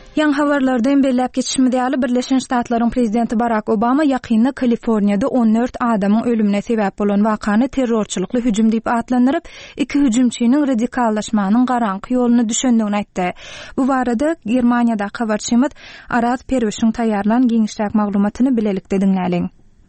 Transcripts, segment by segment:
Yan habarlardan belläp geçişmedäli Birleşen Ştatlaryň prezidenti Barack Obama ýakynda Kaliforniýada 14 adamyň ölümine sebäp bolan wakany terrorçylykly hüjüm diýip atlandyryp, iki hüjümçiniň radikallaşmanyň garanky ýoluna düşendigini aýtdy. Bu barada Germaniýada habarçymyz Arat Perweşiň taýýarlan giňişräk maglumatyny bilelikde diňläliň.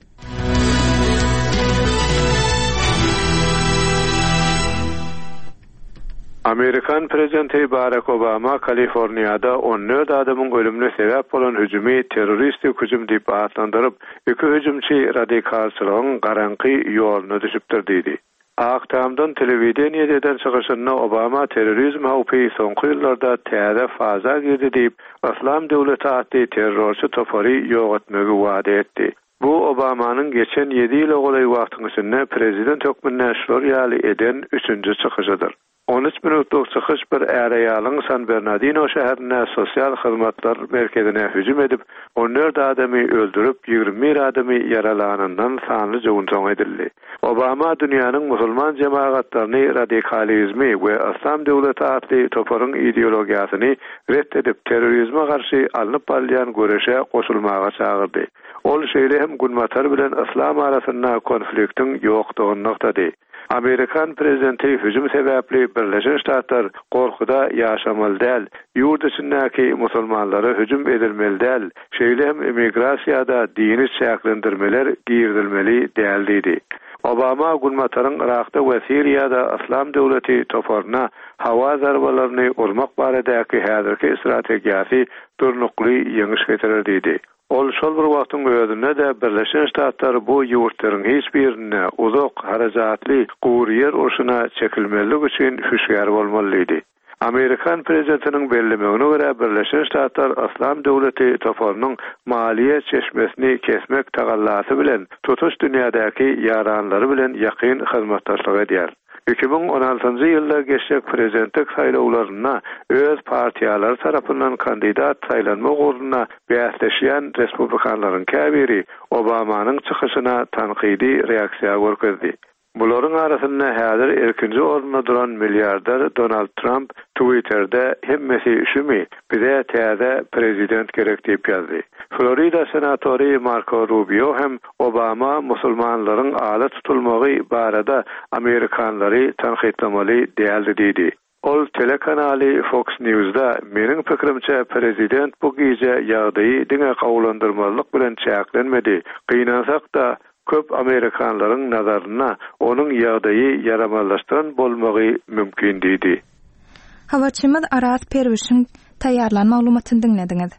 Amerikan prezidenti Barack Obama Kaliforniýada 14 adamyň ölümine sebäp bolan hüjümi terroristik hüjüm diýip atlandyryp, iki hüjümçi radikalçylygyň garanky ýoluna düşüpdir diýdi. Akşamdan telewiziýadan çykyşynda Obama terrorizm hawpy soňky ýyllarda täze faza girdi diýip, Islam döwleti atly terrorçy topary ýok etmegi wada etdi. Bu Obamanyň geçen 7 ýyl golay wagtyň içinde prezident hökmüne şol ýaly eden 3-nji çykyşydyr. 13 minutlyk çykyş bir äreýalyň San Bernardino şäherine sosial hyzmatlar merkezine hüjüm edip, 14 adamy öldürüp, 21 adamy yaralanandan sanly jogunçoň edildi. Obama dünýäniň musulman jemaatlaryny radikalizmi we Islam döwleti atly toparyň ideologiýasyny reddedip terrorizme garşy alınıp barýan göreşe goşulmaga çagyrdy. Ol şeýle hem gulmatar bilen Islam arasynda konfliktiň ýokdugyny noktady. Amerikan prezidenti hüjüm sebäpli Birleşen Ştatlar gorkuda ýaşamaly däl, ýurt içindäki musulmanlara hüjüm edilmeli däl, şeýle hem immigrasiýada dini çäklendirmeler girdilmeli däl diýdi. Obama gulmataryň Irakda we Siriýada Islam döwleti toparyna hawa zarbalaryny urmak baradäki häzirki strategiýasy durnukly ýeňiş getirir diýdi. Ol şol bir wagtyň özünde de Birleşen Ştatlar bu ýurtlaryň hiç birine uzak harajatly gurýer urşuna çekilmelik üçin hüşgär bolmalydy. Amerikan prezidentiniň bellemegine görä Birleşen Ştatlar Islam döwleti toparynyň maliýe çeşmesini kesmek tagallasy bilen tutuş dünýädäki ýaranlary bilen ýakyn hyzmatdaşlyk edýär. 2016-njy ýylda geçek prezidentlik saýlawlaryna öz partiýalary tarapyndan kandidat saýlanma ugruna bäsleşýän respublikanlaryň käbiri Obamanyň çykyşyna tanqidi reaksiýa görkezdi. Bularyň arasynda häzir erkinji orunda duran milliarder Donald Trump Twitter'de hemmesi üşümi bize täze prezident gerek diýip ýazdy. Florida senatory Marco Rubio hem Obama musulmanlaryň ala tutulmagy barada Amerikanlary tanqidlamaly däldi diýdi. Ol telekanaly Fox News'da meniň pikirimçe prezident bu gije ýagdaýy diňe gawlandyrmalyk bilen çäklenmedi. Gynansak da köp Amerikanlaryň nazaryna onuň ýagdaýy ýaramanlaşdyran bolmagy mümkin diýdi. Habarçymyz Arat Perweşiň taýýarlan maglumatyny dinlediňiz.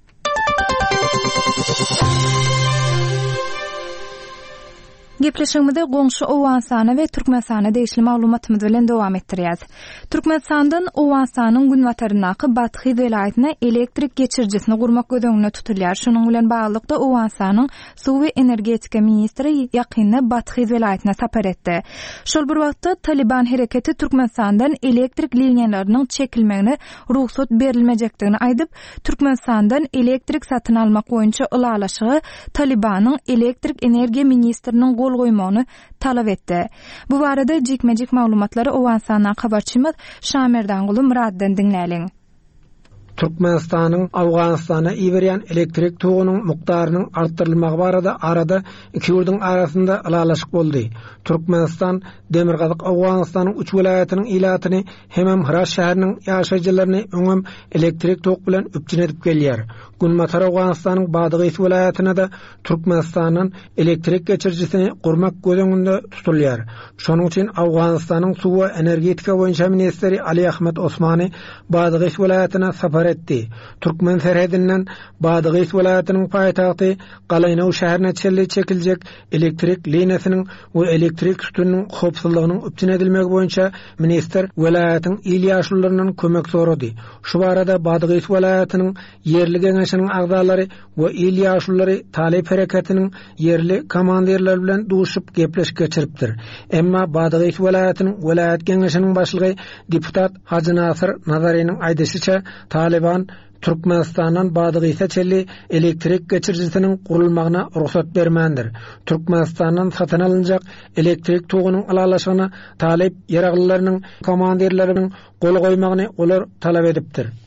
Gepleşigimizde goňşy Owensany we Türkmenistana deýişli maglumatymyz bilen dowam etdirýäs. Türkmenistandan Owensanyň günwatarynaky Bathy welaýatyna elektrik geçirjisini gurmak gödöňüne tutulýar. Şonuň bilen baglykda Owensanyň suw we energetika ministri ýakynda Bathy welaýatyna sapar etdi. Şol bir wagtda Taliban hereketi Türkmenistandan elektrik liniýalarynyň çekilmegine ruhsat berilmejekdigini aýdyp, Türkmenistandan elektrik satyn almak boýunça ulalaşygy Talibanyň elektrik energiýa ministriniň gol goýmagyny talap etdi. Bu barada jekmejek maglumatlary Owensanyň habarçymyz Şamerdan Guly Muraddan diňläliň. Türkmenistanyň Awganistana iberýän elektrik togunyň mukdarynyň artdyrylmagy arada iki ýurdyň arasynda alalaşyk boldy. Türkmenistan Demirgazyk Awganistanyň 3 welaýatynyň ilatyny hemem Hıraş şäheriniň ýaşaýjylaryny öňem elektrik tog bilen üpjün edip gelýär. Günmatar Awganistanyň Badygy welaýatyna da Türkmenistanyň elektrik geçirjisini gurmak gödöňünde tutulýar. Şonuň üçin Awganistanyň suw we energetika boýunça ministri Ali Ahmed Osmany Badygy welaýatyna sapar etdi. Türkmen serhedinden Badygy welaýatynyň paýtagty Galaynow şäherine çekiljek elektrik liniýasynyň we elektrik sütunnyň hopsuzlygynyň üpjün edilmegi boýunça minister welaýatyň il ýaşlularyndan kömek sorady. Şu barada Badygy welaýatynyň yerli geňeşiniň agdalary we il ýaşlulary talep hereketiniň yerli komandirler bilen duşup gepleşip geçiripdir. Emma Badygy welaýatynyň welaýat geňeşiniň başlygy deputat Hacı Nasir Nazarynyň aýdysynça Taliban Türkmenistan'dan Badygy çelli elektrik geçirjisiniň gurulmagyna ruhsat bermendir. Türkmenistan'dan satyn alınjak elektrik togunyň alalaşygyna talep ýaraglylarynyň komandirleriniň gol goýmagyny olar talap edipdir.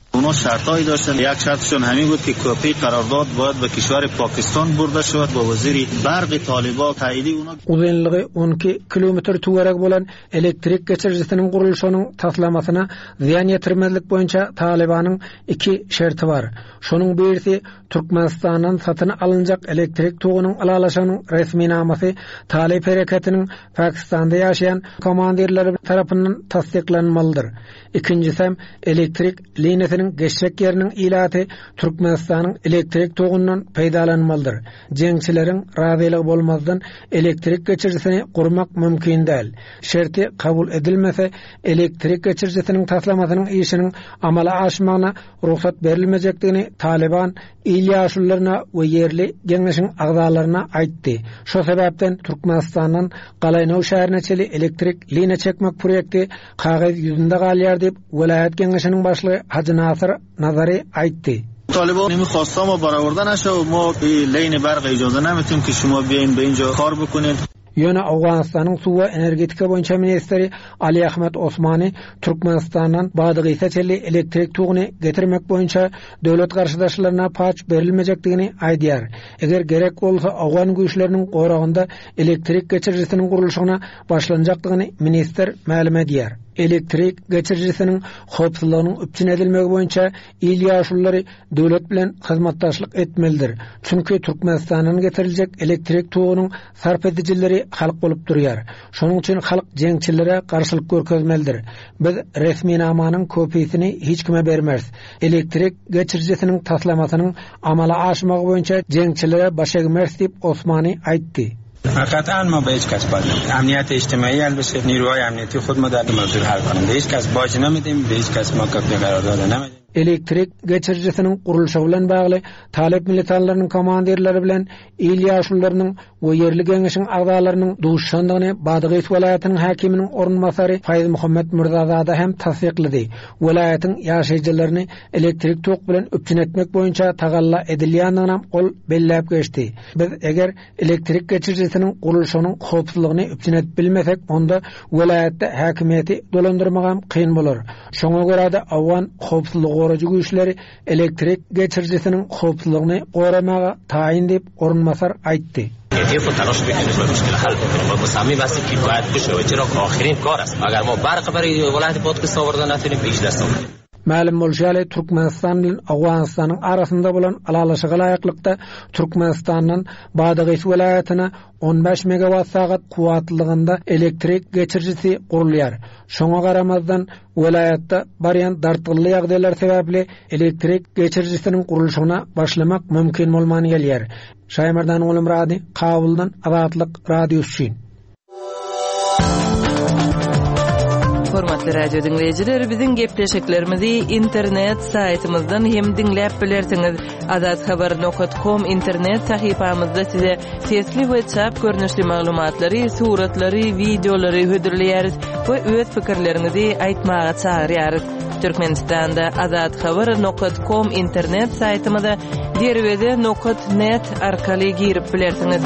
اونا شرطایی داشتن. یک شرطشون همین بود که کپی قرارداد باید به کشور پاکستان برده شود با وزیر برق طالبان تاییدی اونا. Uzunlygy 12 kilometr tuwarak bolan elektrik geçirjisiniň gurulşynyň taslamasyna ziýan ýetirmezlik boýunça Talibanyň 2 şerti bar. Şonuň birisi Türkmenistandan satyn alınjak elektrik togunyň alalaşanyň resmi namasy Talib hereketiniň Pakistanda ýaşaýan komandirleri tarapyndan tasdiklanmalydyr. İkincisi elektrik liniýasynyň geçjek ýeriniň ilaty Türkmenistanyň elektrik togundan peýdalanmalydyr. Jeňçileriň razylygy bolmazdan elektrik geçirjisini gurmak mümkin däl. Şerti kabul edilmese elektrik geçirjisiniň taslamasynyň işiniň amala aşmagyna ruhsat berilmejekdigini Taliban ilýaşylaryna we ýerli geňeşiň agzalaryna aýtdy. Şo sebäpden Türkmenistandan Galaýnow şäherine çeli elektrik liniýa çekmek projekti kagaz ýüzünde galýar diýip welaýat geňeşiniň başlygy Hacı Nasir Nazary aýtdy. طالبان نمیخواستم ما برآورده نشه و ما لین برق اجازه نمیتیم که شما بیاین به اینجا کار بکنید. Ýöne Awganystanyň suw we energetika boýunça ministri Ali Ahmet Osmany Türkmenistandan Badygy seçili elektrik tugyny getirmek boýunça döwlet garşydaşlaryna paç berilmejekdigini aýdýar. Eger gerek bolsa Awgan güýçleriniň goragynda elektrik geçirjisiniň gurulşyna başlanjakdygyny minister ma'lum edýär. Elektrik geçirjisiniň howpsuzlygynyň üpçün edilmegi boýunça il ýaşullary döwlet bilen hyzmatdaşlyk etmelidir. Çünki Türkmenistanyň getiriljek elektrik tugynyň sarp edijileri halk bolup durýar. Şonuň üçin halk jeňçilere garşylyk görkezmelidir. Biz resmi namanyň kopyasini hiç kime bermez. Elektrik geçirjisiniň taslamasynyň amala aşmagy boýunça jeňçilere baş egmez diýip Osmany aýtdy. قطعا ما به هیچ کس باج نمیدیم. امنیت اجتماعی البته نیروهای امنیتی خود ما در موضوع حل کنیم. به هیچ کس باج نمیدیم، به هیچ کس ما کپی قرارداد نمیدیم. Elektrik geçirjisiniň gurulşy bilen bagly Talib militanlarynyň komandirleri bilen il ýaşullarynyň we ýerli geňeşiň agzalarynyň duşandygyny Badygy welaýatynyň hakiminiň ornmasary Fayz Muhammed Mirzazada hem tasdiklady. Welaýatyň ýaşaýjylaryny elektrik tok bilen öpçün etmek boýunça tagalla edilýändigini ol belläp geçdi. Biz eger elektrik geçirjisiniň gurulşynyň howpsuzlygyny öpçün etip bilmesek, onda welaýatda hakimiýeti dolandyrmak kyn bolar. Şoňa görä de Awgan howpsuzlygy gorajy güýçleri elektrik geçirjisiniň howpsuzlygyny goramaga taýin diýip ornmasar aýtdy. کیفیت و تلاش بکنید و مشکل حل بکنید و مصمم هستیم که باید بشه و چرا که آخرین کار است. اگر ما برق برای ولایت پادکست آورده نتونیم پیش دست آوریم. Ma'lum bolýaly Türkmenistan bilen Awganystanyň arasynda bolan alalaşyga laýyklykda Türkmenistanyň Badygy welaýatyna 15 megawatt saat kuwatlygynda elektrik geçirjisi gurulýar. Şoňa garamazdan welaýatda barýan dartgyly ýagdaýlar sebäpli elektrik geçirjisiniň gurulşyna başlamak mümkin bolmany gelýär. Şaýmardan Ulum Rady, Kabuldan Azatlyk radio üçin. Hormatly radio dinleyijiler, biziň gepleşiklerimizi internet saytymyzdan hem dinläp bilersiňiz. azathabar.com internet sahypamyzda size sesli we çap görnüşli maglumatlary, suratlary, videolary hödürleýäris we öz pikirlerinizi aýtmaga çagyrýarys. Türkmenistanda azathabar.com internet saytymyza derwede.net arkaly girip bilersiňiz.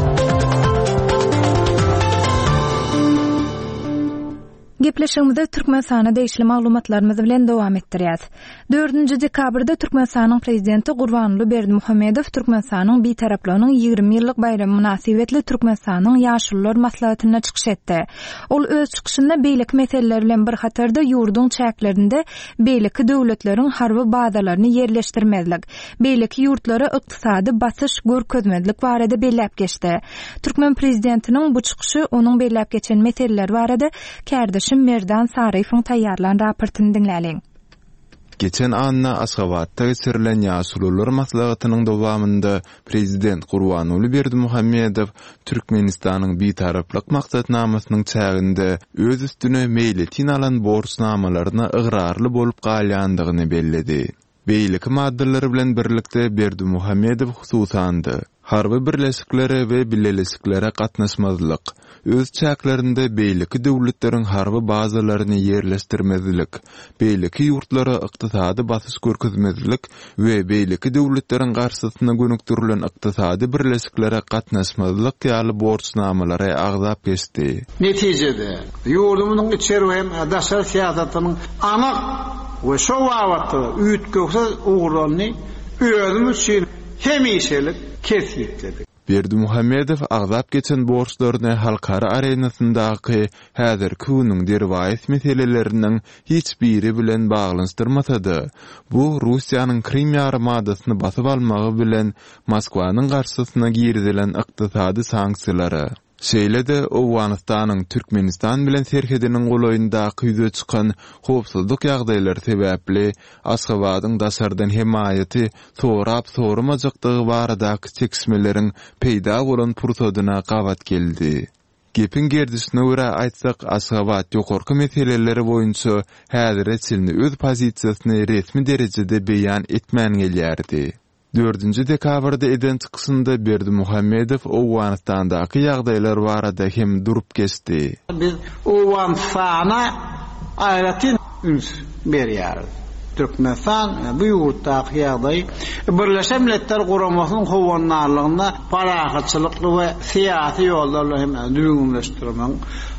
Gepleşigimizde Türkmenistana değişli maglumatlarymyz bilen dowam etdirýäs. 4-nji dekabrda Türkmenistanyň prezidenti Gurbanuly Berdimuhammedow Türkmenistanyň bitaraplygynyň 20 ýyllyk bayramy münasibetli Türkmenistanyň ýaşullar maslahatyna çykyş etdi. Ol öz çykyşynda beýlik meseleler bilen bir hatarda ýurduň çäklerinde beýlik döwletleriň harby bazalaryny ýerleşdirmezlik, beýlik ýurtlary ykdysady basyş görkezmezlik barada belläp geçdi. Türkmen prezidentiniň bu çykyşy onuň belläp geçen meseleler barada kärdeşim Merdan Sarıýewiň taýýarlan raportyny dinläliň. Geçen anna Aşgabatda geçirilen ýaşullar maslahatynyň dowamynda prezident Gurbanuly Berdimuhammedow Türkmenistanyň bitaraplyk maksatnamasynyň çäginde öz üstüne meýletin alan borçnamalaryna ıgrarly bolup galýandygyny belledi. Beýlik maddalary bilen birlikde Berdimuhammedow hususandy. Harby birleşiklere we bileleşiklere gatnaşmazlyk, öz çäklerinde beýleki döwletleriň harby bazalaryny ýerleşdirmezlik, beýleki ýurtlara ykdysady basyş görkezmezlik we beýleki döwletleriň garşysyna gönüktirilen ykdysady birleşiklere gatnaşmazlyk ýaly borçnamalary agzap geçdi. Netijede ýurdumyň içeri we daşary siýasatynyň anyk we şo wagtda üýtgekse ugrany özümüz üçin hemişelik kesipledik. Berdimuhammedow agzap geçen borçlaryny halkara arenasyndaky häzirki günüň derwayet meselelerining hiç biri bilen baglanşdyrmasady. Bu Russiýanyň Krim ýarymadasyny basyp almagy bilen Moskwanyň garşysyna girdilen ykdysady sanksiýalary. Şeýle-de Owganystanyň Türkmenistan bilen serhediniň golaýynda kyýda çykan howpsuzlyk ýagdaýlary sebäpli Aşgabatyň daşardan hemaýaty sorap-soramajakdygy baradaky çekişmeleriň peýda bolan pursadyna gawat geldi. Gepin gerdisine görä aýtsak, Aşgabat ýokarky meseleleri boýunça häzir etçilini öz pozisiýasyny resmi derejede beýan etmän gelýärdi. 4-nji dekabrda eden çykysynda Berdimuhammedow Owganystandaky ýagdaýlar barada hem durup geçdi. Biz Owganystana aýratyn üns berýäris. Türkmenistan bu ýurtdaky ýagdaý Birleşen Milletler Guramasynyň howannarlygyna parahatçylykly we syýasy ýollarla hem düýümleşdirmek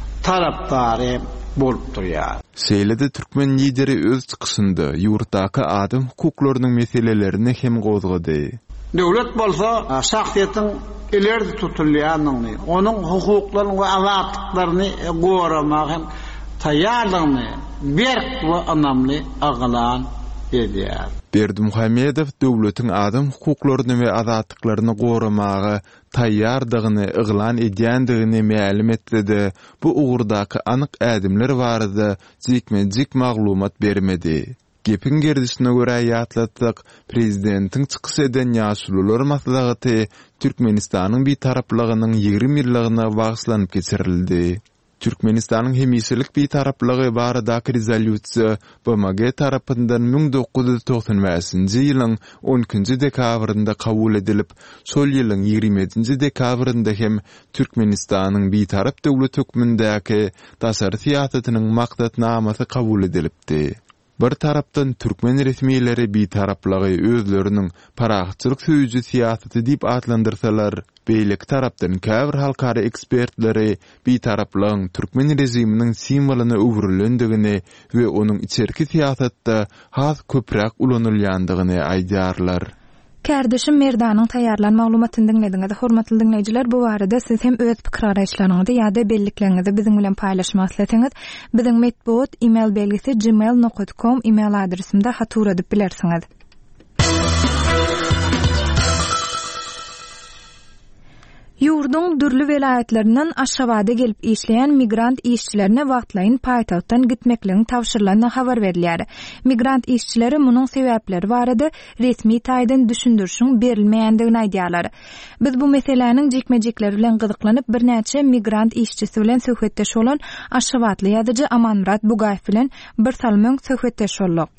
tarapdary bolup durýar. Şeýle-de türkmen lideri öz çykysynda ýurtdaky adam hukuklarynyň meselelerini hem gozgady. Döwlet bolsa şahsiýetiň ileride tutulýanyny, onuň hukuklaryny we azatlyklaryny goramak hem taýýarlygyny berk we anamly aglan edýär. Berdimuhammedow döwletiň adam hukuklaryny we azatlyklaryny goramagy taýýardygyny yglan edýändigini ma'lum etdi. Bu ugurdaky anyk ädimler barada jikme-jik maglumat bermedi. Gepin gerdisine görä ýatlatdyk, prezidentiň çykys eden ýaşulular maslahaty Türkmenistanyň bir taraplygynyň 20 ýyllygyna bagyşlanyp geçirildi. Türkmenistanyň hemişelik bir taraplygy baradaky rezolýusiýa BMG tarapyndan 1995-nji ýylyň 12-nji dekabrynda kabul edilip, şol ýylyň 27-nji dekabrynda hem Türkmenistanyň bir tarap döwlet hökmündäki daşary syýasatynyň maksatnamasy kabul edilipdi. Bir tarapdan Türkmen resmiýetleri bir taraplygy özleriniň parahatçylyk söýüji syýasaty diýip adlandyrsalar, beýleki tarapdan käbir halkara ekspertleri bir taraplygyň Türkmen rejiminiň simwoluny öwrülendigini we onuň içerki syýasatda has köpräk ulanylýandygyny aýdýarlar. Kärdeşim Merdanyň taýýarlan maglumatyny dinlediňiz. Hormatly dinleýijiler, bu barada siz hem öz pikir araýşlaryňyzy ýa-da belliklerinizi biziň bilen paýlaşmak isleseňiz, biziň medbot email belgisi gmail.com email adresimde hatur edip bilersiňiz. Ýurdun dürli welaýatlerinden Aşgabatda gelip işleýän migrant işçilerine wagtlaýyn paýtagtdan gitmekligiň tawşyrylanyny habar berilýär. Migrant işçileri munyň sebäpleri barada resmi taýdan düşündürşiň berilmeýändigini aýdýarlar. Biz bu meseleniň jekmejekleri bilen gyzyklanyp bir näçe migrant işçisi bilen söhbetdeş bolan Aşgabatly ýazyjy Amanmurat Bugaýew bilen bir salmyň söhbetdeş boldyk.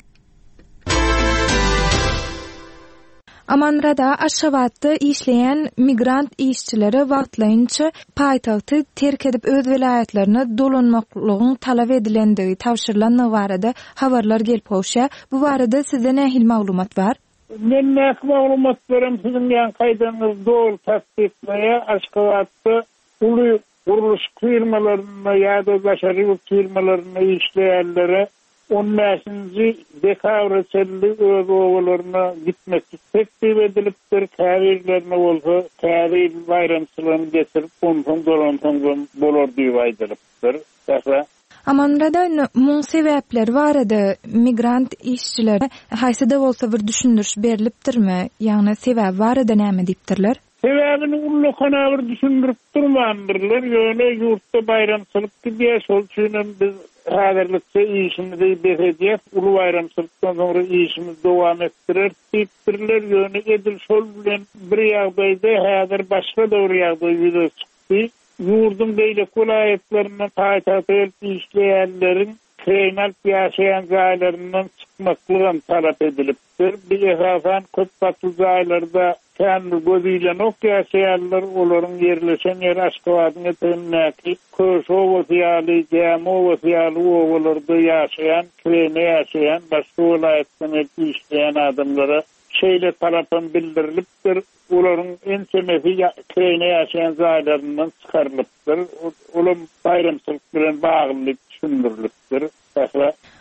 Amanrada Aşgabatda işleýän migrant işçileri wagtlaýynça paýtagty terk edip öz welaýatlaryna dolanmaklygyň talap edilendigi tawşyrylanyny barada habarlar gelip hoşa. Bu barada sizde nähil maglumat bar? Men nähil maglumat berem siziň ýan gaýdaňyz dol tasdikleýe Aşgabatda uly guruluş firmalaryna ýa-da başary firmalaryna işleýänlere 15-nji dekabr çelli öz owalaryna gitmekçi teklip edilipdir. Käbirlerine bolsa käbir bayramçylygyny getirip ondan dolansan bolar diýip aýdylipdir. Amanrada muň sebäpleri barada migrant işçilere haýsyda bolsa bir düşündürüş berilipdirmi? Ýagny sebäp barada näme diýipdirler? Sebäbini ullukana bir düşündirip durmandylar. Ýöne ýurtda bayramçylyk diýip şol üçin biz häzirlikçe işimizi beredýäs, uly bayramçylykdan soňra işimizi dowam etdirer. Tipdirler ýöne edil şol bilen bir ýagdaýda häzir başga dowr ýagdaý ýüze çykdy. Ýurdun beýle welaýatlaryna taýtap işleýänleriň kriminal ýaşaýan gaýlaryndan çykmaklygyny talap edilipdir. Bir esasan köp batly gaýlarda kendi gözüyle ok ýaşaýanlar olaryň ýerleşen ýer Aşgabatyň etnäki Koşowa ýaly owalarda ýaşaýan, krene ýaşaýan, başga welaýatdan işleýän adamlara şeýle tarapyn bildirilipdir. Olaryň en semesi krene ýaşaýan zaýlaryndan çykarylypdyr. Olam bayramçylyk bilen baglylyk düşündirilipdir.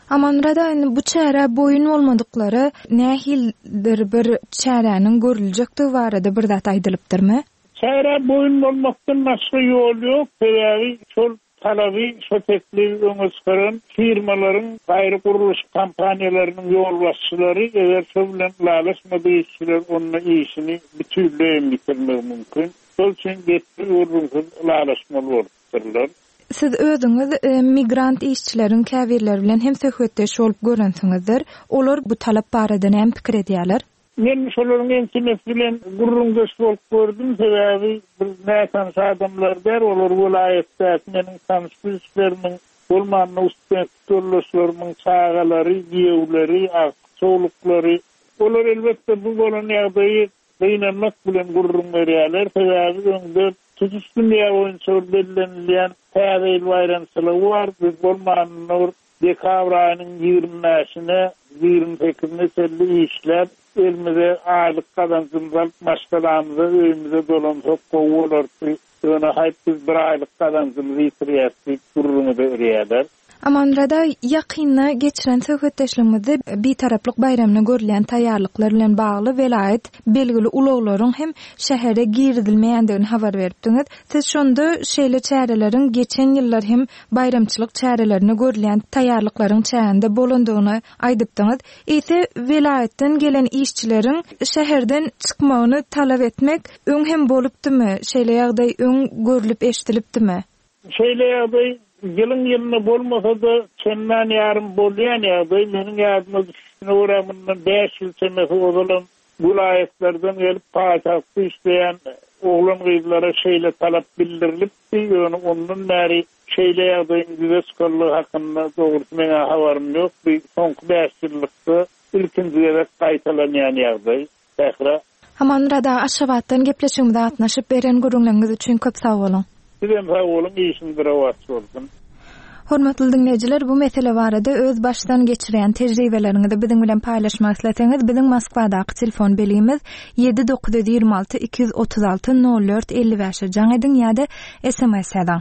Amanrada bu çäre boyun bolmadyklary nähildir bir çäräniň görüljekdi barada bir zat aýdylypdyrmy? Çäre boyun bolmakdan başga ýol ýok. Sebäbi şol talaby, şol teklif öňe çykaran firmalaryň, gaýry guruluş kompaniýalarynyň ýol başçylary eger şol bilen lalaşmady işçiler onun işini bütünleýän bitirmek mümkin. Şol üçin getdi urunsyz lalaşmaly bolupdyrlar. Siz özüňiz migrant işçilerin käbirler bilen hem söhbetdeş bolup görensiňizdir. Olar bu talap barada näme pikir edýärler? Men şolaryň ençimesi bilen gurrundaş bolup gördüm. Sebäbi bir nätan adamlar bar, olar vilayetde meniň tanışlyklarymyň bolmanyny üstüne tutuluşlaryň çağalary, giýewleri, soğuklary. Olar elbetde bu bolan ýagdaýy beýnenmek bilen gurrun berýärler. Sebäbi öňde tüzüşdürmeye oyuncu belirlenilyen täze bayramçılığı var. Biz bolmanyny dekabr ayının 20-näsine 28-ne selli işler elimize aylık kazancımızdan başkalarımıza öyümüze dolansak kovulardı. Öne hayt biz bir aylık kazancımızı yitiriyasıyıp durrumu da örüyorlar. Amanrada ýakynda geçiren söhbetdeşligimizde bir taraplyk bayramyna görülen taýýarlyklar bilen bagly velayet belgili ulaglaryň hem şäherde girdilmeýändigini habar beripdiňiz. Siz şonda şeýle çäreleriň geçen ýyllar hem bayramçylyk çärelerine görülen taýýarlyklaryň çäğinde bolandygyny aýdypdyňyz. Ýa-da velayetden gelen işçileriň şäherden çykmagyny talap etmek öň hem bolupdymy? Şeýle ýagdaý öň görülip eşdilipdimi? Şeýle ýagdaý Yılın yılına bolmasa da çenden yarım bolýan ýagdaý meniň ýadyma düşýän oramyndan 5 ýyl çemesi ozalan vilayetlerden gelip paýtagtda işleýän oglan gyzlara şeýle talap bildirilipdi. Ondan bäri şeýle ýagdaýyň düze çykanlygy hakynda dogrusu meňe habarym ýok. Bir soňky 5 ýyllykda ilkinji gerek gaýtalanýan ýagdaý. Tähra. Amanrada Aşgabatdan gepleşigimizde atnaşyp beren gurulmagyňyz üçin köp sag bolun. Sizem sag bolun, işiniz rawat bolsun. Hormatly dinleyijiler, bu mesele barada öz başdan geçiren tejribeleriňizi biziň bilen paýlaşmak isleseňiz, biziň Moskvadaky telefon beligimiz 7-926 236 04 55 jaň ediň ýa-da SMS edeň.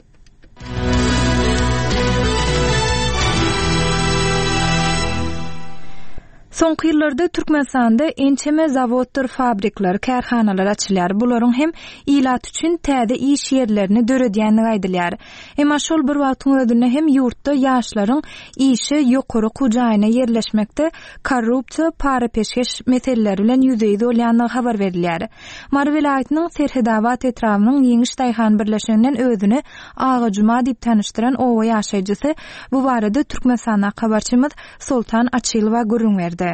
Soňky ýyllarda Türkmenistanda ençeme zawodlar, fabrikler, kärhanalar açylýar. Bularyň hem ilat üçin täze iş ýerlerini döredýänligi aýdylýar. Emma şol bir wagtyň özünde hem ýurtda ýaşlaryň işi ýokary kujaýyna ýerleşmekde korrupsiýa, para peşkeş meseleleri bilen ýüzeye bolýanlygy habar berilýär. Mary vilayatynyň Serhedawat etrawynyň Ýeňiş Daýhan birleşigininden özüni Ağa Juma diýip tanışdyran owa ýaşaýjysy bu barada Türkmenistana habarçymyz Sultan Açylowa gurrun berdi.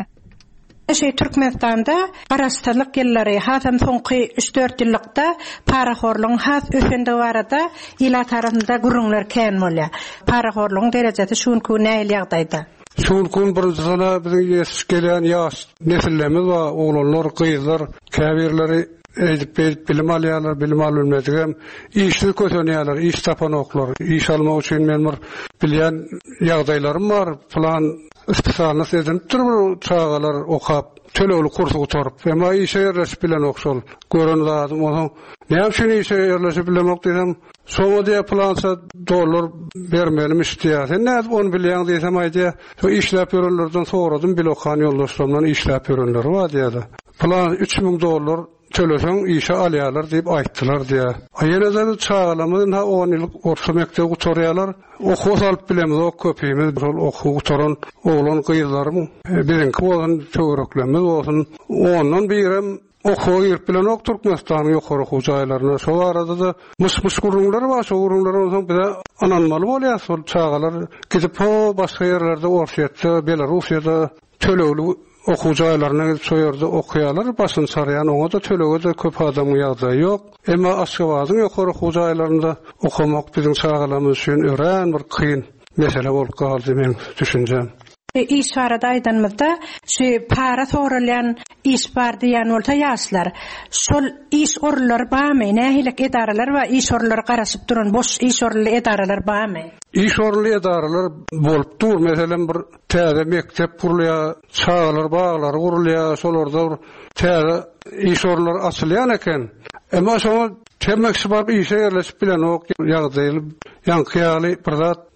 Türkmenistanda garastyrlyk ýyllary hasam soňky 3-4 ýyllykda paraxorlygyň has ösende barada ila tarapynda gurrunlar kän bolýar. Paraxorlygyň derejesi şunku näil ýagdaýda. Şunkun bir zala biziň ýeş gelen ýaş nesillerimiz we oglanlar, gyzlar, käbirleri edip bilim alýarlar, bilim almazygam işi kösenýärler, iş tapanoklar, iş almak üçin men bir bilýän ýagdaýlarym bar. Plan istisalna sezen turur çağalar okap, tölegli kursu oturup, emma işe yerleşip bilen okşol. Görün lazım olsa, näme şunu işe yerleşip bilemek desem, soňa diýe plansa dollar bermelim istýär. Sen näde onu bilýän desem aýdy, şu işläp ýörenlerden soradym, bilokan ýoldaşlarymdan işläp ýörenler bar diýdi. Plan $3000 töleseň işe alýarlar diýip aýtdylar diýe. Aýerden çağalamyň ha 10 ýyl orta mekdep oturýarlar. Oku alyp bilemiz, ok köpüýmiz, oku oturan oglan gyzlarym, birinki bolan töwereklemiz bolsun. Ondan birem oku ýerip bilen ok Türkmenistanyň ýokary hujaýlaryna, şo arada da myş gurrunlar bar, şo gurrunlar soň bir ananmaly bolýar, şol çağalar gidip başga ýerlerde Orsiýetde, Belarusiýada tölegli okujaýlaryna soýarda okuýarlar, başyn sarýan oňa da tölege de köp adamyň ýagdaýy ýok. Emma Aşgabatyň ýokary okujaýlarynda okumak biziň çağalamyz üçin ören bir kyn mesele bolup galdy men düşünjem. İş barada aýdanmyzda şu para sorulýan iş bar diýen bolsa ýaşlar. Şol iş orlary barmy? Nähilek edaralar we iş orlary garaşyp duran boş iş orly edaralar barmy? İş orly edaralar bolup dur. Meselem bir täze mektep gurulýar, çağalar, baglar gurulýar, şolarda täze iş orlary açylýan eken. Emma şoňa temekçi bar işe ýerleşip bilen ok ýagdaýly ýankyýaly bir zat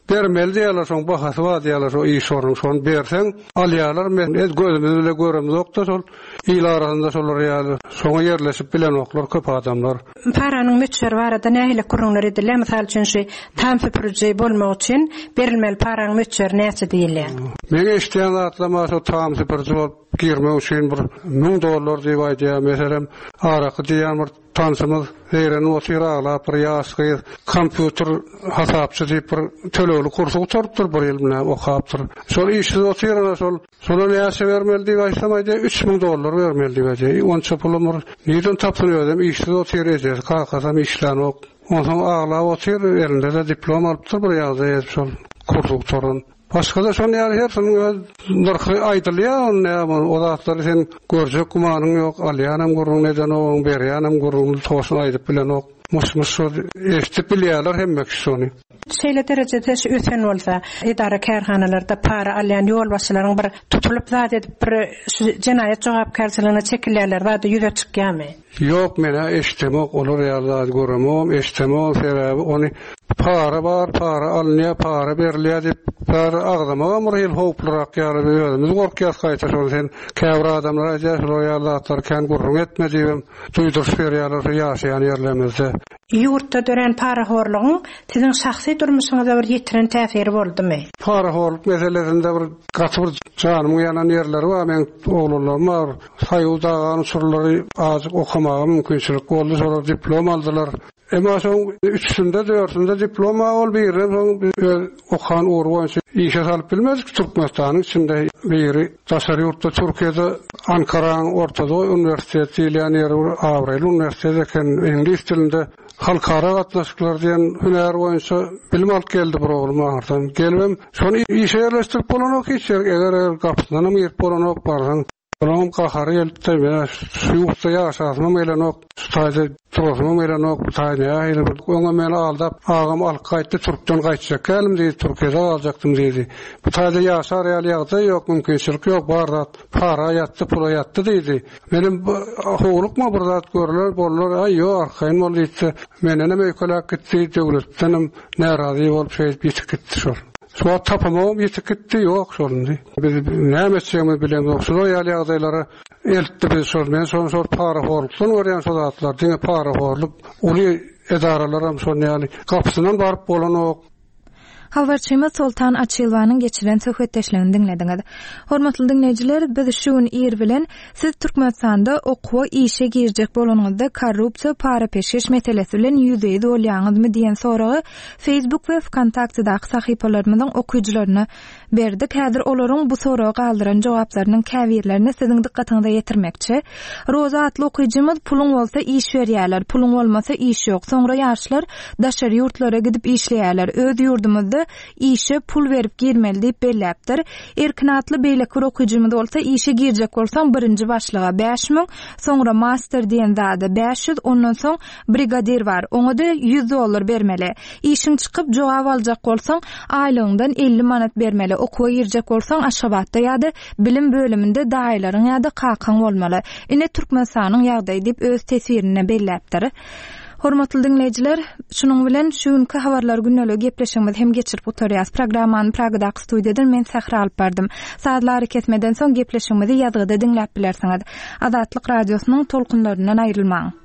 bermeli diýerler, şoň bahasy bar diýerler, o iş sorun şonu berseň alýarlar. Men gözümizle göremiz okda şol ýyl arasynda şolar ýaly. Şoňa ýerleşip bilen oklar köp adamlar. Paranyň mütçer barada nähile gurulňlar edilýär. Mysal üçin şu tam süpürüji bolmak üçin berilmeli paranyň mütçer näçe diýilýär? Men eşitýän atlama şu tam süpürüji bolup girmek üçin bir $1000 diýip aýdýar. Meselem araky diýen bir tansymyz ýerine oturýarlar, bir ýaşky kompýuter hasapçy diýip bir tölegli kursa oturupdyr, bir ýyl bilen okapdyr. Şol işi oturýarlar, şola näçe bermeli diýip aýsam aýdy $3000 bermeli diýip aýdy. Onça pulum neden tapynýar, işi oturýar, kakasam işlenok. Ondan ağlap otur, elinde de diplom alypdyr, bir ýazdy şol kursa oturun. Başka da şonu ýaly her şonu narhy aýdylýar, o zatlar sen görjek gumanyň ýok, alýanam gurrun neden o berýanam gurrun toşun aýdyp bilen ok. Muş eşitip bilýärler hemme şonu. Şeýle derejede ösen bolsa, idara kärhanalarda para alýan ýol başlaryň bir tutulup zat edip bir jenaýat jogapkärçiligiне çekilýärler, wada ýüze çykýarmy? Yok, mene eşitmek olur ýaly göremem, eşitmek sebäbi onu para bar, para alınýar, para berilýär diýip para agdama bir ýyl howplurak ýaly özümiz gorkýas gaýta şol sen käbir adamlar aýdýar, şol ýalylar kän gurrun etme diýip duýduryş berýärler ýaşaýan ýerlerimizde. Ýurtda dören para horlugyň siziň şahsy durmuşyňyza bir ýetiren täsiri boldymy? Para horluk meselesinde bir gatyr janymyň ýanan ýerleri bar. Men oglanlarym bar. Haýudagan surlary azyk okamagym mümkinçilik boldy, şolar diplom aldylar. Emma şoň 3-sünde 4-sünde diploma ol birin okan urwançy işe salyp bilmedik. Türkmenistanyň içinde biri taşary ýurtda Türkiýede Ankaraň ortada universiteti ýaly Avril universiteti eken ingliz dilinde halkara gatnaşyklar diýen hüner boýunça bilim alyp geldi bir oglum aňardan. Gelmem şonu işe ýerleşdirip bolanok hiç eger gapynyň ýerip bolanok barsaň Olam kahar geldi de şu ýurtda ýaşasym melenok, taýda turasym melenok, taýda ýa oňa meni aldap, agam alyp gaýtdy, Türkden gaýtjak gelim diýdi, Türkiýede aljakdym diýdi. Bu taýda ýaşar ýaly ýok, mümkinçilik ýok, barzat para ýatdy, pula ýatdy diýdi. Menim howlukma bir zat görler, bollar, ay ýok, arkaýyn bol diýdi. Menen meýkelek gitdi, döwletdenim närazy bolup şeýip ýetip şol. Şu tapamam ýetip gitdi ýok şolundy. Biz näme etjegimiz bilen ýok. Şu ýaly ýagdaýlary eltdi biz şol. Men şol para horlukdan görýän şol zatlar, diňe para horluk, uly edaralaram şol ýaly gapysynan baryp bolanok. Habarçyma Sultan Açylwanyň geçiren söhbetdeşligini dinlediňiz. Hormatly dinleyijiler, biz şuň ýer bilen siz Türkmenistanda okuwa işe girjek bolanyňyzda korrupsiýa, para peşkeş meselesi bilen ýüzeye bolýaňyzmy diýen soragy Facebook we WhatsApp sahypalarymyzyň okuyjylaryna berdik. Häzir olaryň bu soraga galdyran jogaplarynyň käbirlerini siziň dikkatiňize ýetirmekçi. Roza atly okuyjymyz puluň bolsa iş berýärler, puluň bolmasa iş ýok. Soňra ýaşlar daşary ýurtlara gidip işleýärler. Öz ýurdumyzda işe pul berip girmeli diýip belläpdir. Erkinatly beýleki okuyjymyz bolsa işe girjek bolsaň birinji başlyga 5.000, soňra master diýen zada 500, ondan soň brigadir bar. Oňa da $100 bermeli. İşiň çykyp jogap aljak bolsaň aýlygyňdan 50 manat bermeli. Okuwa girjek bolsaň Aşgabatda ýa-da bilim bölüminde daýlaryň ýa-da kakan bolmaly. Ine Türkmenistanyň ýagdaýy diýip öz tesbirini belläpdir. Hormatly dinleyijiler, şunuň bilen şu günkü habarlar günnelik gepleşigimiz hem geçirip oturýas. Programmany Pragada studiýadan men Sahra alyp bardym. Saatlar ketmeden soň gepleşigimizi ýazgyda dinläp bilersiňiz. Azatlyk radiosynyň tolkunlaryndan aýrylmaň.